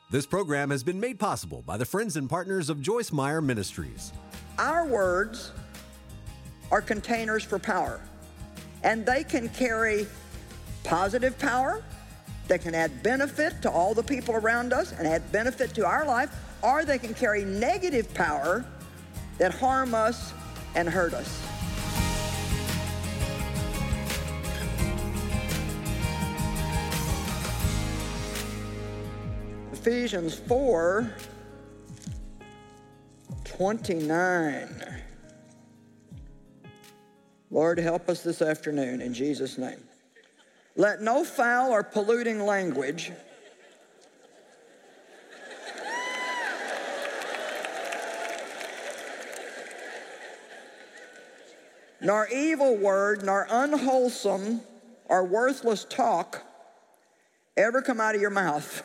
This program has been made possible by the friends and partners of Joyce Meyer Ministries. Our words are containers for power, and they can carry positive power, they can add benefit to all the people around us and add benefit to our life, or they can carry negative power that harm us and hurt us. Ephesians 4:29. Lord, help us this afternoon in Jesus' name. Let no foul or polluting language nor evil word, nor unwholesome or worthless talk ever come out of your mouth,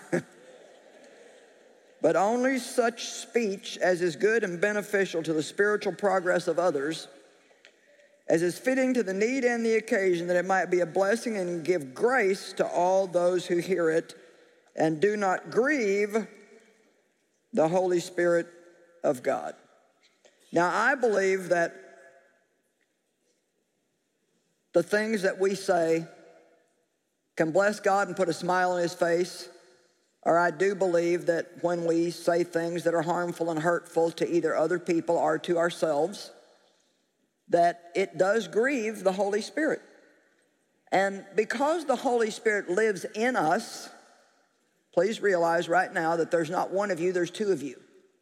but only such speech as is good and beneficial to the spiritual progress of others, as is fitting to the need and the occasion, that it might be a blessing and give grace to all those who hear it, and do not grieve the Holy Spirit of God. Now, I believe that the things that we say can bless God and put a smile on His face, or I do believe that when we say things that are harmful and hurtful to either other people or to ourselves, that it does grieve the Holy Spirit. And because the Holy Spirit lives in us, please realize right now that there's not one of you, there's two of you.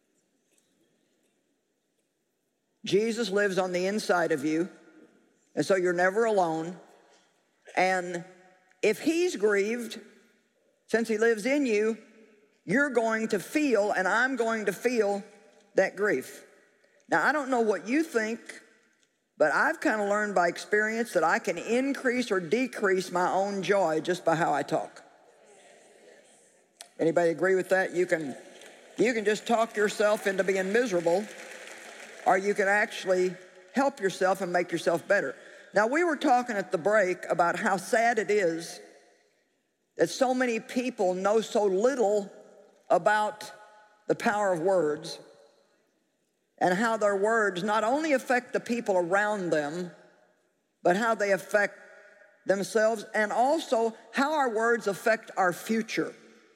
Jesus lives on the inside of you, and so you're never alone. And if He's grieved, since He lives in you, you're going to feel, and I'm going to feel, that grief. Now, I don't know what you think, but I've kind of learned by experience that I can increase or decrease my own joy just by how I talk. Anybody agree with that? You can just talk yourself into being miserable, or you can actually help yourself and make yourself better. Now, we were talking at the break about how sad it is that so many people know so little about the power of words, and how their words not only affect the people around them, but how they affect themselves, and also how our words affect our future.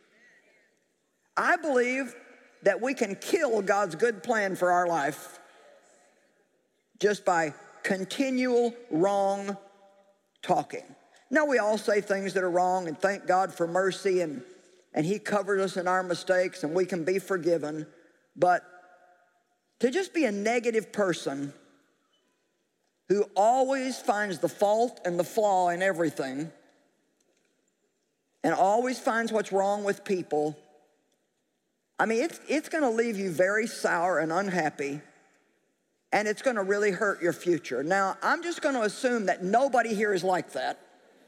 I believe that we can kill God's good plan for our life just by continual wrong talking. Now, we all say things that are wrong, and thank God for mercy, and He covered us in our mistakes, and we can be forgiven. But to just be a negative person who always finds the fault and the flaw in everything, and always finds what's wrong with people, I mean, it's going to leave you very sour and unhappy, and it's going to really hurt your future. Now, I'm just going to assume that nobody here is like that.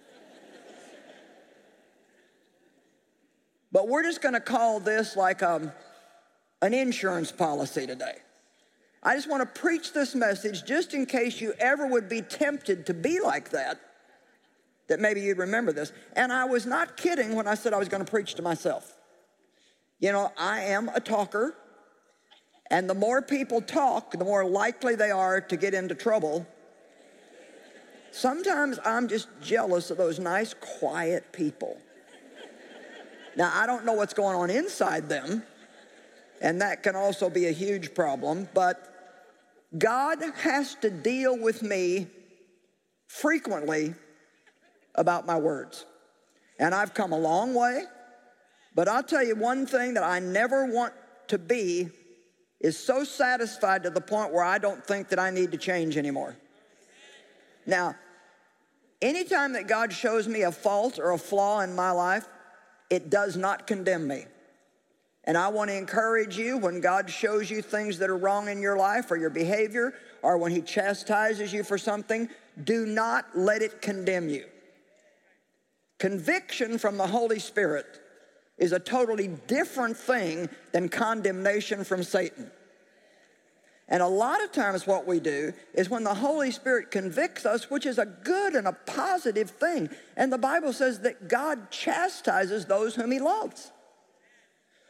But we're just going to call this like an insurance policy today. I just want to preach this message just in case you ever would be tempted to be like that maybe you'd remember this. And I was not kidding when I said I was going to preach to myself. You know, I am a talker, and the more people talk, the more likely they are to get into trouble. Sometimes I'm just jealous of those nice, quiet people. Now, I don't know what's going on inside them, and that can also be a huge problem, but God has to deal with me frequently about my words. And I've come a long way, but I'll tell you one thing that I never want to be is so satisfied to the point where I don't think that I need to change anymore. Now, anytime that God shows me a fault or a flaw in my life, it does not condemn me. And I want to encourage you, when God shows you things that are wrong in your life or your behavior, or when He chastises you for something, do not let it condemn you. Conviction from the Holy Spirit is a totally different thing than condemnation from Satan. And a lot of times what we do is when the Holy Spirit convicts us, which is a good and a positive thing, and the Bible says that God chastises those whom He loves.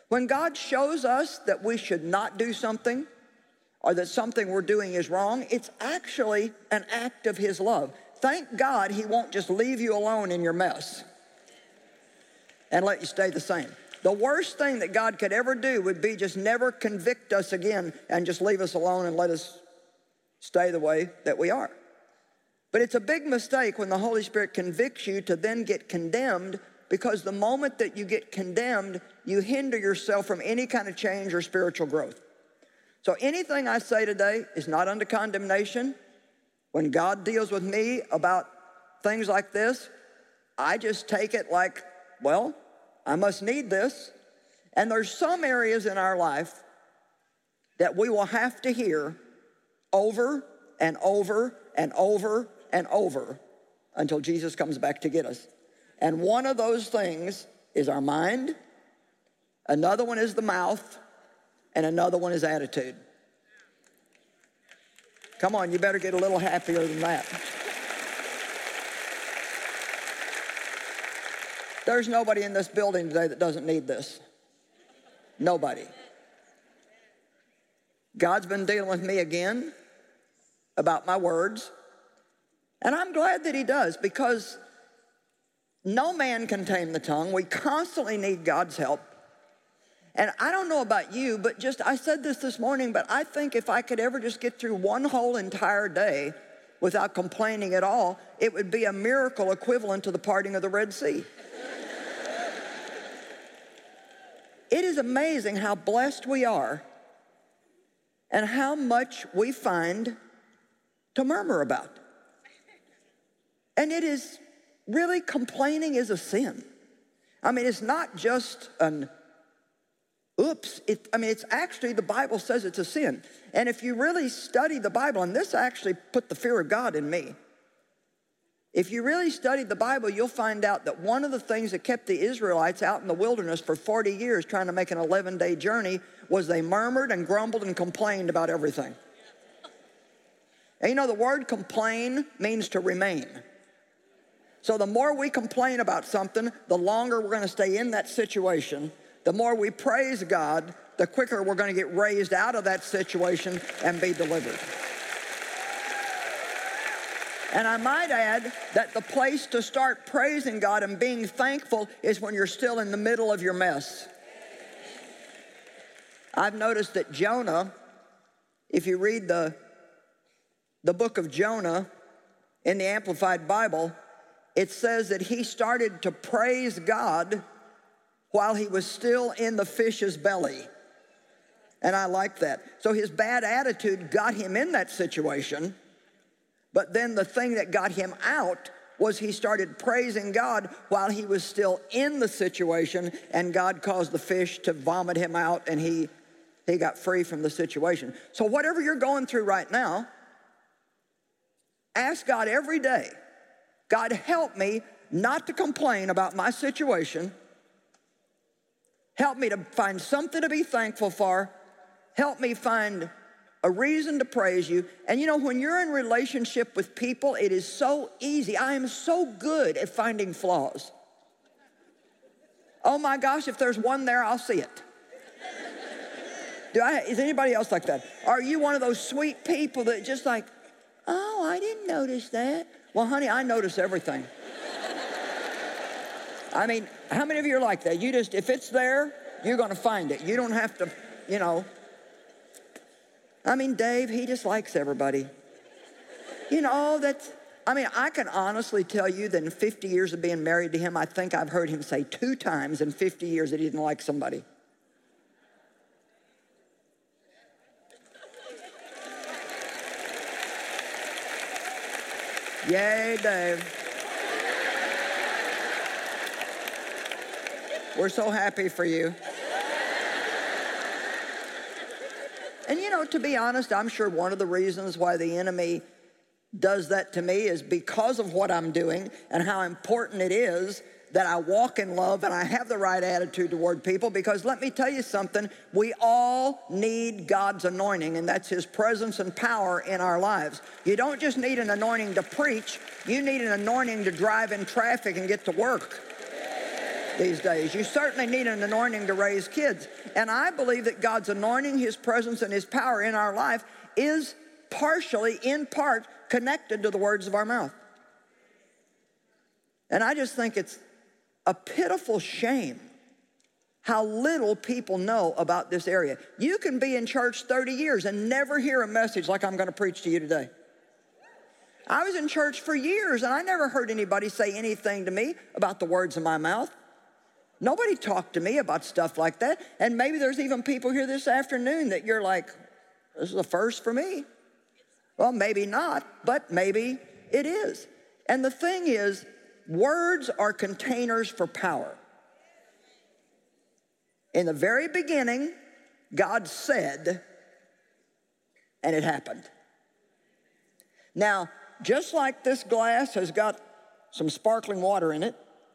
When God shows us that we should not do something or that something we're doing is wrong, it's actually an act of his love. Thank God he won't just leave you alone in your mess and let you stay the same. The worst thing that God could ever do would be just never convict us again and just leave us alone and let us stay the way that we are. But it's a big mistake when the Holy Spirit convicts you to then get condemned, because the moment that you get condemned, you hinder yourself from any kind of change or spiritual growth. So anything I say today is not under condemnation. When God deals with me about things like this, I just take it like, well, I must need this. And there's some areas in our life that we will have to hear over and over and over and over until Jesus comes back to get us. And one of those things is our mind, another one is the mouth, and another one is attitude. Come on, you better get a little happier than that. There's nobody in this building today that doesn't need this. Nobody. God's been dealing with me again about my words. And I'm glad that he does, because no man can tame the tongue. We constantly need God's help. And I don't know about you, but I said this morning, but I think if I could ever just get through one whole entire day without complaining at all, it would be a miracle equivalent to the parting of the Red Sea. It is amazing how blessed we are and how much we find to murmur about. And it is really, complaining is a sin. I mean, it's not just an oops. It's actually, the Bible says it's a sin. And if you really study the Bible, and this actually put the fear of God in me. If you really studied the Bible, you'll find out that one of the things that kept the Israelites out in the wilderness for 40 years trying to make an 11-day journey was they murmured and grumbled and complained about everything. And you know, the word complain means to remain. So the more we complain about something, the longer we're going to stay in that situation. The more we praise God, the quicker we're going to get raised out of that situation and be delivered. And I might add that the place to start praising God and being thankful is when you're still in the middle of your mess. I've noticed that Jonah, if you read the book of Jonah in the Amplified Bible, it says that he started to praise God while he was still in the fish's belly. And I like that. So his bad attitude got him in that situation. But then the thing that got him out was he started praising God while he was still in the situation, and God caused the fish to vomit him out, and he got free from the situation. So whatever you're going through right now, ask God every day, God, help me not to complain about my situation. Help me to find something to be thankful for. Help me find a reason to praise you. And you know, when you're in relationship with people, it is so easy. I am so good at finding flaws. Oh my gosh, if there's one there, I'll see it. Is anybody else like that? Are you one of those sweet people that just like, oh, I didn't notice that? Well, honey, I notice everything. I mean, how many of you are like that? You just, if it's there, you're going to find it. You don't have to, you know. I mean, Dave, he just likes everybody. You know, I can honestly tell you that in 50 years of being married to him, I think I've heard him say 2 times in 50 years that he didn't like somebody. Yay, Dave. We're so happy for you. And you know, to be honest, I'm sure one of the reasons why the enemy does that to me is because of what I'm doing and how important it is that I walk in love and I have the right attitude toward people. Because let me tell you something, we all need God's anointing, and that's his presence and power in our lives. You don't just need an anointing to preach, you need an anointing to drive in traffic and get to work. these days. You certainly need an anointing to raise kids. And I believe that God's anointing, His presence, and His power in our life is partially, in part, connected to the words of our mouth. And I just think it's a pitiful shame how little people know about this area. You can be in church 30 years and never hear a message like I'm going to preach to you today. I was in church for years and I never heard anybody say anything to me about the words of my mouth. Nobody talked to me about stuff like that. And maybe there's even people here this afternoon that you're like, this is a first for me. Well, maybe not, but maybe it is. And the thing is, words are containers for power. In the very beginning, God said, and it happened. Now, just like this glass has got some sparkling water in it,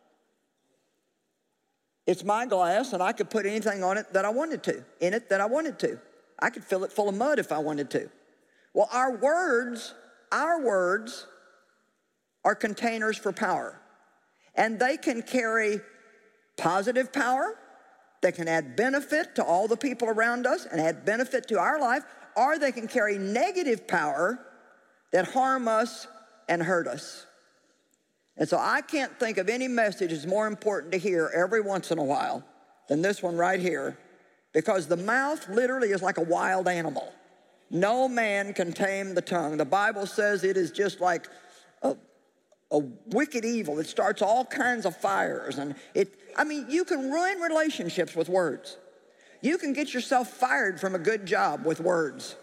it's my glass, and I could put anything on it that I wanted to, in it that I wanted to. I could fill it full of mud if I wanted to. Well, our words are containers for power. And they can carry positive power, they can add benefit to all the people around us and add benefit to our life, or they can carry negative power that harm us and hurt us. And so I can't think of any message that's more important to hear every once in a while than this one right here, because the mouth literally is like a wild animal. No man can tame the tongue. The Bible says it is just like a wicked evil. It starts all kinds of fires. And you can ruin relationships with words. You can get yourself fired from a good job with words.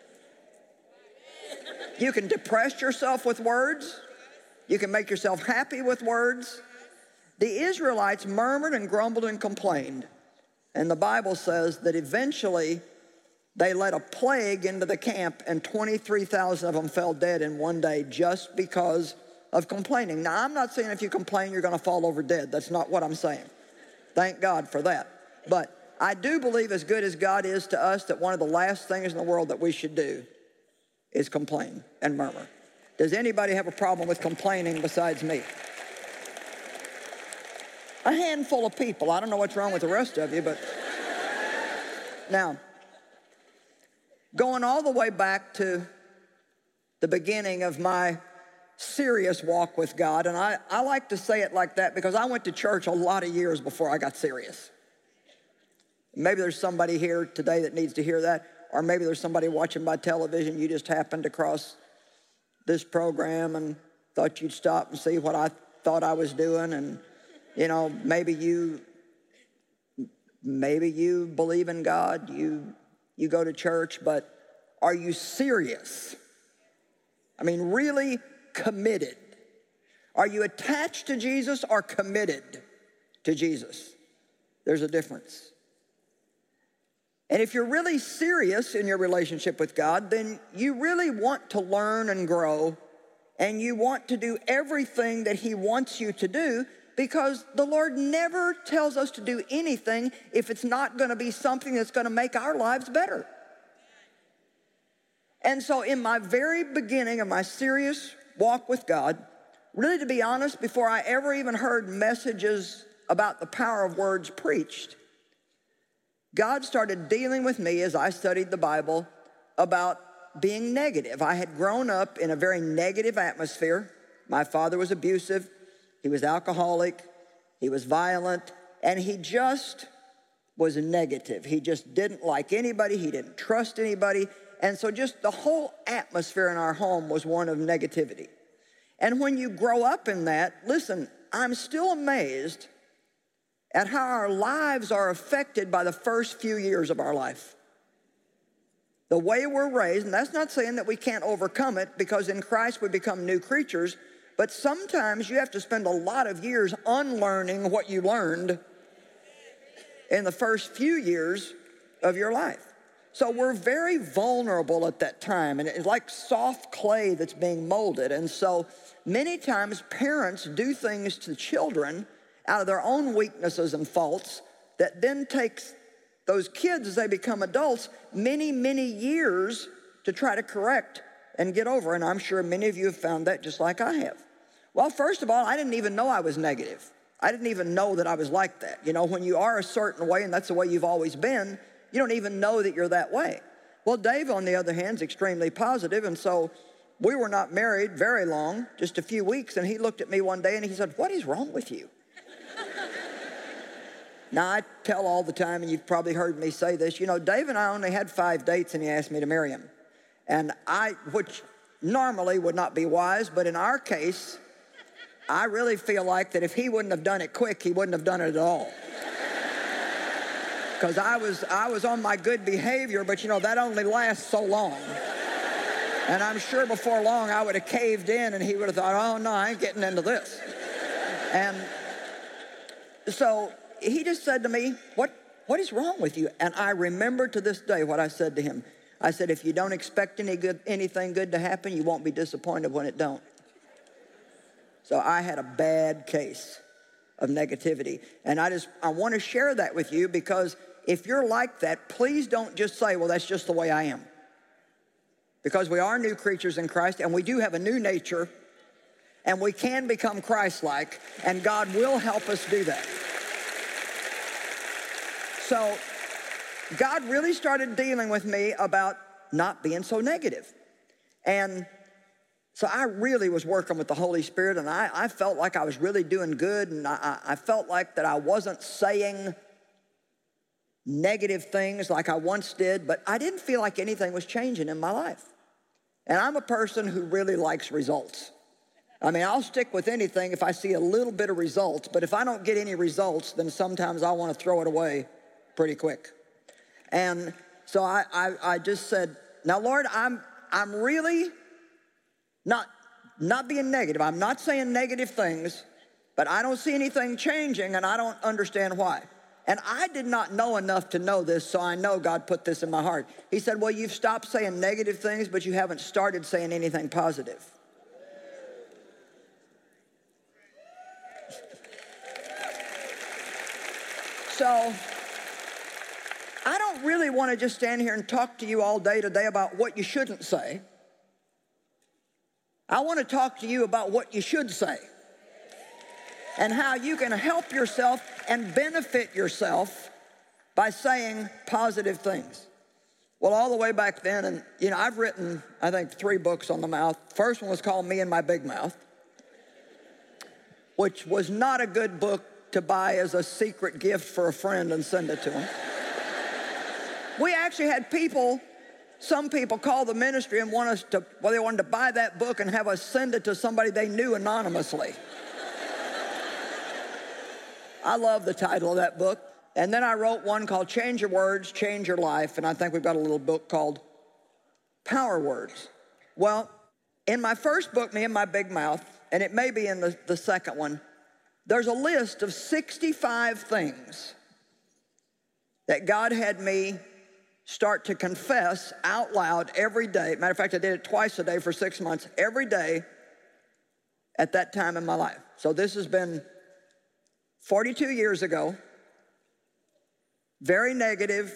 You can depress yourself with words. You can make yourself happy with words. The Israelites murmured and grumbled and complained. And the Bible says that eventually they let a plague into the camp and 23,000 of them fell dead in one day just because of complaining. Now, I'm not saying if you complain you're going to fall over dead. That's not what I'm saying. Thank God for that. But I do believe, as good as God is to us, that one of the last things in the world that we should do is complain and murmur. Does anybody have a problem with complaining besides me? A handful of people. I don't know what's wrong with the rest of you, but now, going all the way back to the beginning of my serious walk with God, and I like to say it like that because I went to church a lot of years before I got serious. Maybe there's somebody here today that needs to hear that, or maybe there's somebody watching by television. You just happened across this program and thought you'd stop and see what I thought I was doing, and maybe you believe in God, you go to church, but are you serious? I mean, really committed? Are you attached to Jesus or committed to Jesus? There's a difference. And if you're really serious in your relationship with God, then you really want to learn and grow, and you want to do everything that He wants you to do, because the Lord never tells us to do anything if it's not going to be something that's going to make our lives better. And so in my very beginning of my serious walk with God, really, to be honest, before I ever even heard messages about the power of words preached, God started dealing with me as I studied the Bible about being negative. I had grown up in a very negative atmosphere. My father was abusive. He was alcoholic. He was violent. And he just was negative. He just didn't like anybody. He didn't trust anybody. And so just the whole atmosphere in our home was one of negativity. And when you grow up in that, listen, I'm still amazed at how our lives are affected by the first few years of our life. The way we're raised, and that's not saying that we can't overcome it, because in Christ we become new creatures, but sometimes you have to spend a lot of years unlearning what you learned in the first few years of your life. So we're very vulnerable at that time, and it's like soft clay that's being molded. And so many times parents do things to children out of their own weaknesses and faults that then takes those kids, as they become adults, many, many years to try to correct and get over. And I'm sure many of you have found that just like I have. Well, first of all, I didn't even know I was negative. I didn't even know that I was like that. You know, when you are a certain way and that's the way you've always been, you don't even know that you're that way. Well, Dave, on the other hand, is extremely positive, and so we were not married very long, just a few weeks, and he looked at me one day and he said, "What is wrong with you?" Now, I tell all the time, and you've probably heard me say this, you know, Dave and I only had 5 dates and he asked me to marry him. And which normally would not be wise, but in our case, I really feel like that if he wouldn't have done it quick, he wouldn't have done it at all. Because I was on my good behavior, but you know, that only lasts so long. And I'm sure before long I would have caved in and he would have thought, "Oh no, I ain't getting into this." And so he just said to me, what is wrong with you? And I remember to this day what I said to him. I said, if you don't expect anything good to happen, you won't be disappointed when it don't. So I had a bad case of negativity. And I want to share that with you, because if you're like that, please don't just say, well, that's just the way I am. Because we are new creatures in Christ, and we do have a new nature, and we can become Christ-like, and God will help us do that. So God really started dealing with me about not being so negative. And so I really was working with the Holy Spirit, and I felt like I was really doing good, and I felt like that I wasn't saying negative things like I once did, but I didn't feel like anything was changing in my life. And I'm a person who really likes results. I mean, I'll stick with anything if I see a little bit of results, but if I don't get any results, then sometimes I want to throw it away pretty quick. And so I just said, now, Lord, I'm really not being negative. I'm not saying negative things, but I don't see anything changing, and I don't understand why. And I did not know enough to know this, so I know God put this in my heart. He said, well, you've stopped saying negative things, but you haven't started saying anything positive. So I don't really want to just stand here and talk to you all day today about what you shouldn't say. I want to talk to you about what you should say and how you can help yourself and benefit yourself by saying positive things. Well, all the way back then, and you know, I've written, I think, 3 books on the mouth. First one was called Me and My Big Mouth, which was not a good book to buy as a secret gift for a friend and send it to him. We actually had some people call the ministry and they wanted to buy that book and have us send it to somebody they knew anonymously. I love the title of that book. And then I wrote one called Change Your Words, Change Your Life, and I think we've got a little book called Power Words. Well, in my first book, Me and My Big Mouth, and it may be in the second one, there's a list of 65 things that God had me start to confess out loud every day. Matter of fact, I did it twice a day for 6 months, every day at that time in my life. So this has been 42 years ago. Very negative.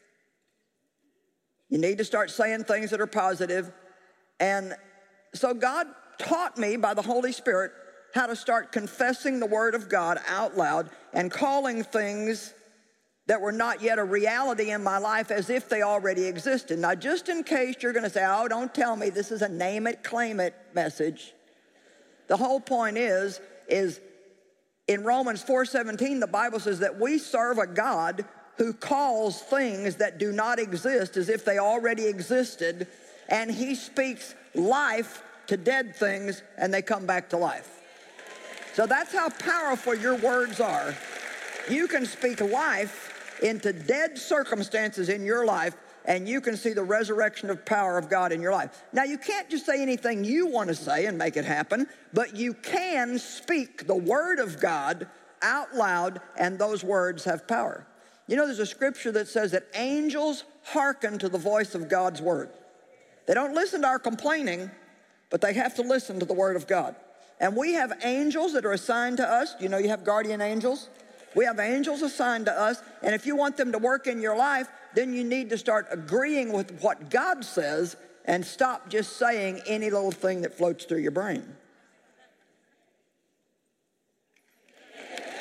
You need to start saying things that are positive. And so God taught me by the Holy Spirit how to start confessing the Word of God out loud and calling things that were not yet a reality in my life as if they already existed. Now, just in case you're going to say, oh, don't tell me this is a name it, claim it message. The whole point is in Romans 4:17, the Bible says that we serve a God who calls things that do not exist as if they already existed, and he speaks life to dead things and they come back to life. So that's how powerful your words are. You can speak life into dead circumstances in your life, and you can see the resurrection of power of God in your life. Now, you can't just say anything you want to say and make it happen, but you can speak the Word of God out loud, and those words have power. You know, there's a scripture that says that angels hearken to the voice of God's Word. They don't listen to our complaining, but they have to listen to the Word of God. And we have angels that are assigned to us. You know, you have guardian angels. We have angels assigned to us, and if you want them to work in your life, then you need to start agreeing with what God says and stop just saying any little thing that floats through your brain.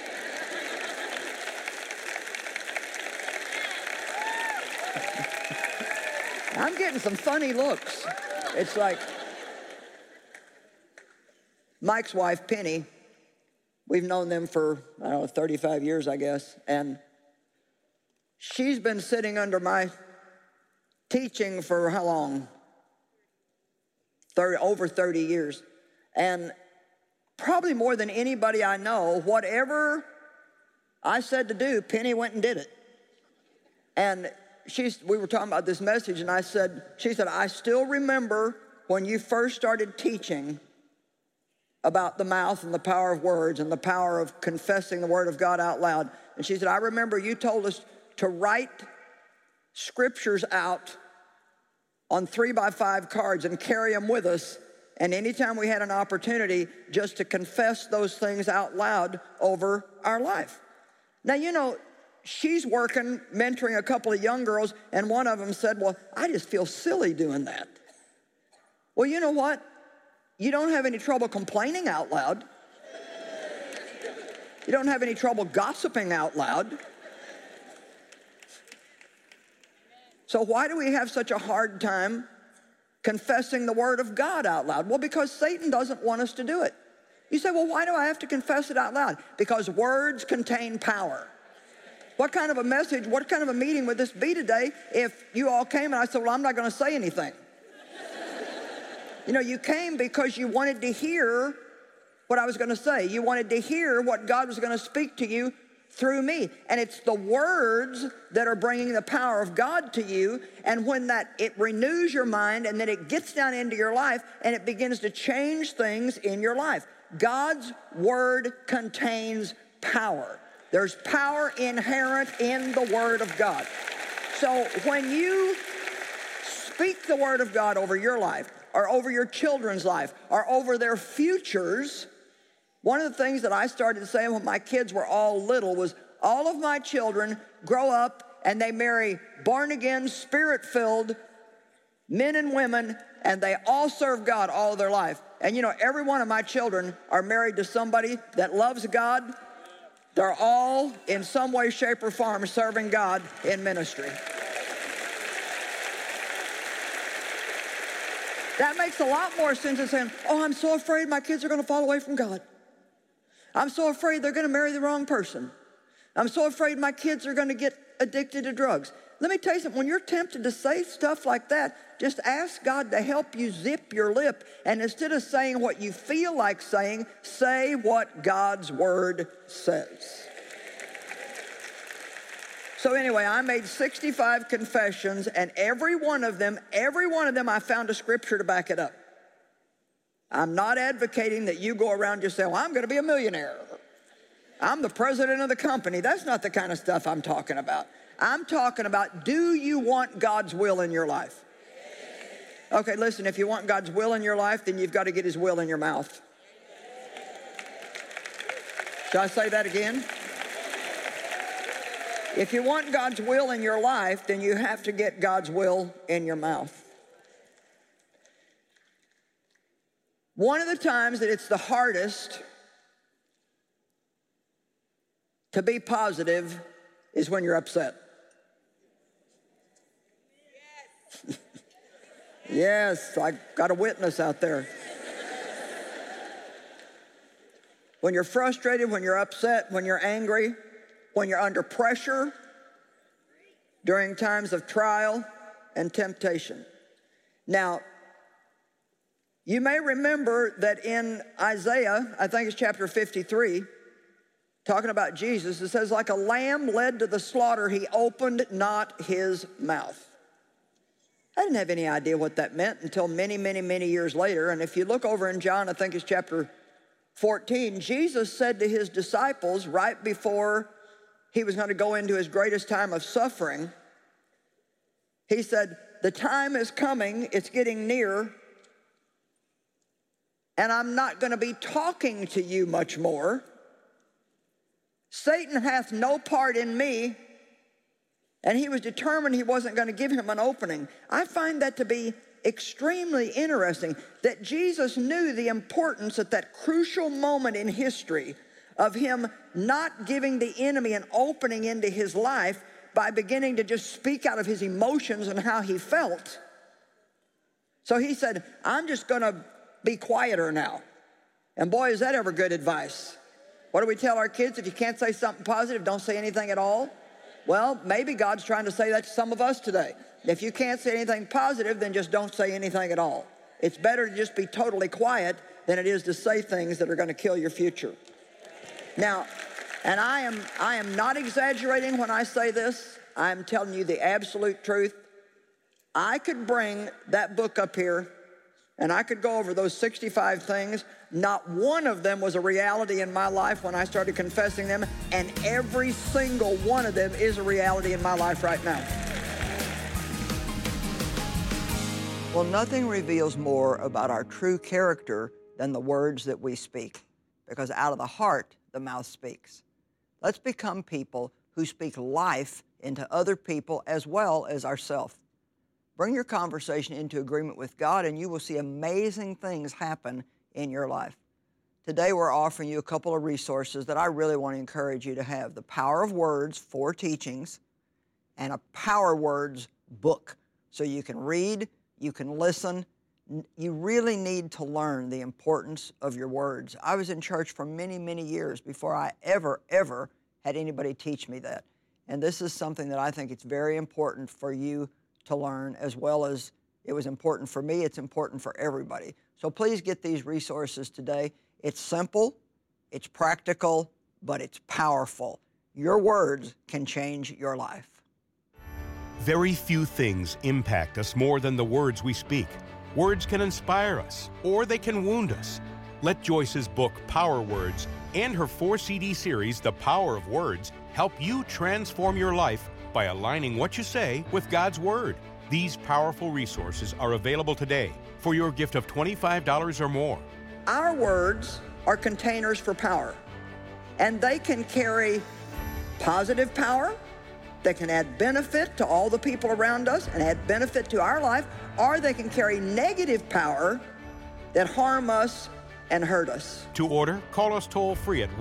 I'm getting some funny looks. It's like Mike's wife, Penny, we've known them for, I don't know, 35 years, I guess, and she's been sitting under my teaching for how long? Over 30 years. And probably more than anybody I know, whatever I said to do, Penny went and did it. And we were talking about this message, and she said, I still remember when you first started teaching about the mouth and the power of words and the power of confessing the word of God out loud. And she said, I remember you told us to write scriptures out on 3x5 cards and carry them with us. And anytime we had an opportunity, just to confess those things out loud over our life. Now, you know, she's working, mentoring a couple of young girls, and one of them said, well, I just feel silly doing that. Well, you know what? You don't have any trouble complaining out loud. You don't have any trouble gossiping out loud. So why do we have such a hard time confessing the word of God out loud? Well, because Satan doesn't want us to do it. You say, well, why do I have to confess it out loud? Because words contain power. What kind of a message, what kind of a meeting would this be today if you all came and I said, well, I'm not going to say anything? You know, you came because you wanted to hear what I was going to say. You wanted to hear what God was going to speak to you through me. And it's the words that are bringing the power of God to you. And when it renews your mind, and then it gets down into your life and it begins to change things in your life. God's word contains power. There's power inherent in the word of God. So when you speak the word of God over your life, or over your children's life, or over their futures, one of the things that I started saying when my kids were all little was, all of my children grow up and they marry born-again, spirit-filled men and women, and they all serve God all of their life. And you know, every one of my children are married to somebody that loves God. They're all, in some way, shape, or form, serving God in ministry. That makes a lot more sense than saying, oh, I'm so afraid my kids are going to fall away from God. I'm so afraid they're going to marry the wrong person. I'm so afraid my kids are going to get addicted to drugs. Let me tell you something, when you're tempted to say stuff like that, just ask God to help you zip your lip, and instead of saying what you feel like saying, say what God's word says. So anyway, I made 65 confessions, and every one of them, I found a scripture to back it up. I'm not advocating that you go around just saying, well, I'm going to be a millionaire. I'm the president of the company. That's not the kind of stuff I'm talking about. I'm talking about, do you want God's will in your life? Okay, listen, if you want God's will in your life, then you've got to get his will in your mouth. Shall I say that again? If you want God's will in your life, then you have to get God's will in your mouth. One of the times that it's the hardest to be positive is when you're upset. Yes, I got a witness out there. When you're frustrated, when you're upset, when you're angry, when you're under pressure, during times of trial and temptation. Now, you may remember that in Isaiah, I think it's chapter 53, talking about Jesus, it says, like a lamb led to the slaughter, he opened not his mouth. I didn't have any idea what that meant until many, many, many years later. And if you look over in John, I think it's chapter 14, Jesus said to his disciples right before he was going to go into his greatest time of suffering, he said, the time is coming, it's getting near, and I'm not going to be talking to you much more. Satan hath no part in me, and he was determined he wasn't going to give him an opening. I find that to be extremely interesting, that Jesus knew the importance at that crucial moment in history of him not giving the enemy an opening into his life by beginning to just speak out of his emotions and how he felt. So he said, I'm just going to be quieter now. And boy, is that ever good advice. What do we tell our kids? If you can't say something positive, don't say anything at all. Well, maybe God's trying to say that to some of us today. If you can't say anything positive, then just don't say anything at all. It's better to just be totally quiet than it is to say things that are going to kill your future. Now, and I am not exaggerating when I say this. I'm telling you the absolute truth. I could bring that book up here and I could go over those 65 things. Not one of them was a reality in my life when I started confessing them, and every single one of them is a reality in my life right now. Well, nothing reveals more about our true character than the words that we speak, because out of the heart, the mouth speaks. Let's become people who speak life into other people as well as ourselves. Bring your conversation into agreement with God, and you will see amazing things happen in your life. Today, we're offering you a couple of resources that I really want to encourage you to have. The Power of Words, 4 teachings, and a Power Words book. So you can read, you can listen. You really need to learn the importance of your words. I was in church for many, many years before I ever had anybody teach me that. And this is something that I think it's very important for you to learn, as well as it was important for me. It's important for everybody. So please get these resources today. It's simple, it's practical, but it's powerful. Your words can change your life. Very few things impact us more than the words we speak. Words can inspire us, or they can wound us. Let Joyce's book, Power Words, and her 4-CD series, The Power of Words, help you transform your life by aligning what you say with God's Word. These powerful resources are available today for your gift of $25 or more. Our words are containers for power, and they can carry positive power, they can add benefit to all the people around us and add benefit to our life, or they can carry negative power that harm us and hurt us. To order, call us toll-free at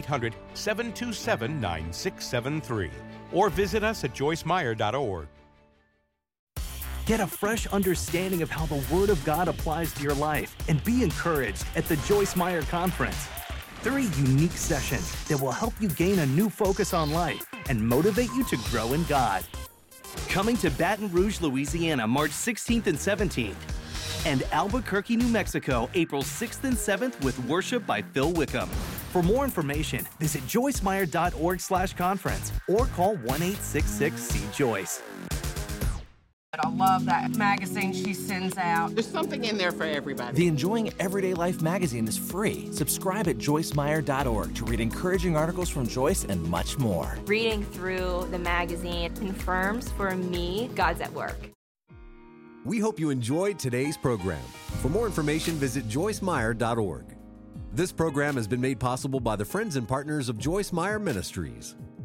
1-800-727-9673 or visit us at joycemeyer.org. Get a fresh understanding of how the Word of God applies to your life and be encouraged at the Joyce Meyer Conference. 3 unique sessions that will help you gain a new focus on life and motivate you to grow in God. Coming to Baton Rouge, Louisiana, March 16th and 17th. And Albuquerque, New Mexico, April 6th and 7th with worship by Phil Wickham. For more information, visit joycemeyer.org/conference or call 1-866-SEE-JOYCE. I love that magazine she sends out. There's something in there for everybody. The Enjoying Everyday Life magazine is free. Subscribe at joycemeyer.org to read encouraging articles from Joyce and much more. Reading through the magazine confirms for me God's at work. We hope you enjoyed today's program. For more information, visit joycemeyer.org. This program has been made possible by the friends and partners of Joyce Meyer Ministries.